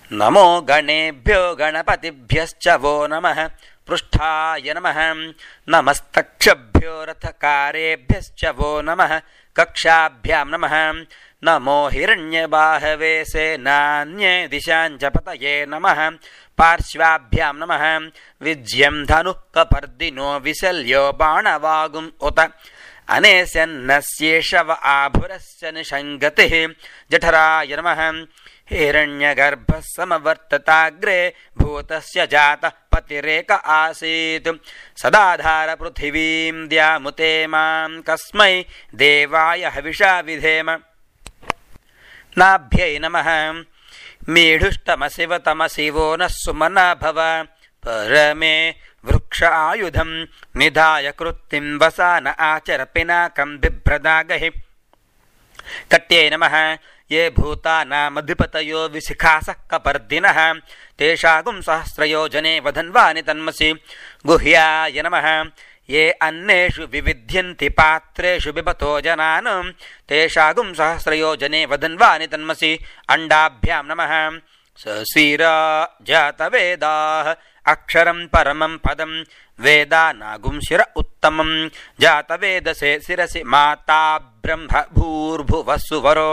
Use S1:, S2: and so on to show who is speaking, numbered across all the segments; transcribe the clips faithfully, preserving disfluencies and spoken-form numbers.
S1: ನಮೋ ಗಣೇಭ್ಯೋ ಗಣಪತಿಭ್ಯಶ್ಚ ವೋ ನಮಃ ಪೃಷ್ಠಾಯ ನಮಃ ನಮಸ್ತಕ್ಷಭ್ಯೋ ರಥಕಾರೇಭ್ಯಶ್ಚ ವೋ ನಮಃ ಕಕ್ಷಾಭ್ಯಾಂ ನಮಃ ನಮೋ ಹಿರಣ್ಯಬಾಹವೇ ಸೇನಾನ್ಯೇ ದಿಶಾಂಚ ಪತಯೇ ನಮಃ ಪಾರ್ಶ್ವಾಭ್ಯಾಂ ನಮಃ ವಿಜ್ಯಂ ಧನುಃ ಕಪರ್ದಿನೋ ವಿಶಲ್ಯೋ ಬಾಣವಾಗುಂ ಉತ ಅನೇಸ್ಯನ್ನಸ್ಯೇಷವ ಆಭುರಸ್ಯ ನಿಷಂಗತಿಃ ಜಠರಾಯ ನಮಃ ಹಿರಣ್ಯಗರ್ಭಃ ಸಮವರ್ತತಾಗ್ರೆ ಭೂತಸ್ಯ ಜಾತಃ ಪತಿರೇಕ ಆಸೀತ್ ಸದಾಧಾರ ಪೃಥಿವೀಂ ದ್ಯಾಮುತೆ ಮಾಂ ಕಸ್ಮೈ ದೇವಾಯ ಹವಿಷಾ ವಿಧೇಮ ನಾಭ್ಯೈ ನಮಃ ಮೀಢುಷ್ಟಮಸಿವತಮಸಿ ವೋ ನಃ ಸುಮನಾ ಭವ ಪರಮೇ ವೃಕ್ಷ ಆಯುಧಂ ನಿಧಾಯ ಕೃತ್ತಿಂ ವಸಾನ ಆಚರ ಪಿನಾಕಂ ಬಿಭ್ರದಾಗಹಿ ಕಟ್ಯೈ ನಮಃ ಯೇ ಭೂತಾನಾಮಧಿಪತಯೋ ವಿಶಿಖಾಸಃ ಕಪರ್ದಿನಃ ತೇಷಾಗುಂ ಸಹಸ್ರಯೋಜನೆ ವಧನ್ವಾನಿ ತನ್ಮಸಿ ಗುಹ್ಯಾಯ ನಮಃ ಯೇ ಅನ್ನೇಷು ವಿವಿಧ್ಯಂತಿ ಪಾತ್ರೇಷು ಬಿಬತೋ ಜನಾನ್ ತೇಷಾಗುಂ ಸಹಸ್ರಯೋಜನೆ ವಧನ್ವಾನಿ ತನ್ಮಸಿ ಅಂಡಾಭ್ಯಾಂ ನಮಃ ಸಸೀರಾ ಜಾತವೇದಾಃ ಅಕ್ಷರಂ ಪರಮಂ ಪದಂ ವೇದಾನಾಗುಂ ಶಿರ ಉತ್ತಮಂ ಜಾತವೇದಸೆ ಶಿರಸಿ ಮಾತಾ ಬ್ರಹ್ಮ ಭೂರ್ಭುವಸ್ಸುವರೋ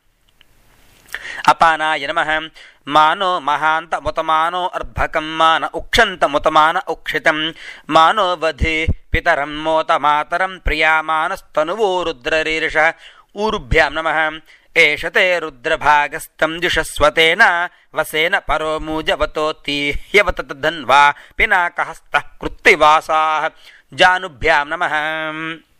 S1: ಅಪಾನಾಯ ನಮಃ ಮಾನೋ ಮಹಾಂತ ಮುತಮಾನೋ ಅರ್ಭಕಂ ಮಾನ ಉಕ್ಷಂತ ಮುತಮಾನ ಉಕ್ಷಿತಂ ಮಾನೋ ವಧಿ ಪಿತರಂ ಮೋತ ಮಾತರಂ ಪ್ರಿಯಾಮಾನಸ್ತನುವೋ ರುದ್ರರೀರ್ಷ ಊರುಭ್ಯಾಂ ನಮಃ ಏಷತೆ ರುದ್ರಭಾಗಸ್ಥಂ ಜುಷಸ್ವತೇನ ವಸೇನ ಪರೋ ಮೂಜವತೋತಿ ಹ್ಯವತತಧನ್ವಾ ಪಿನಾಕಹಸ್ತಃ ಕೃತ್ತಿವಾಸಾಃ ಜಾನುಭ್ಯಾಂ ನಮಃ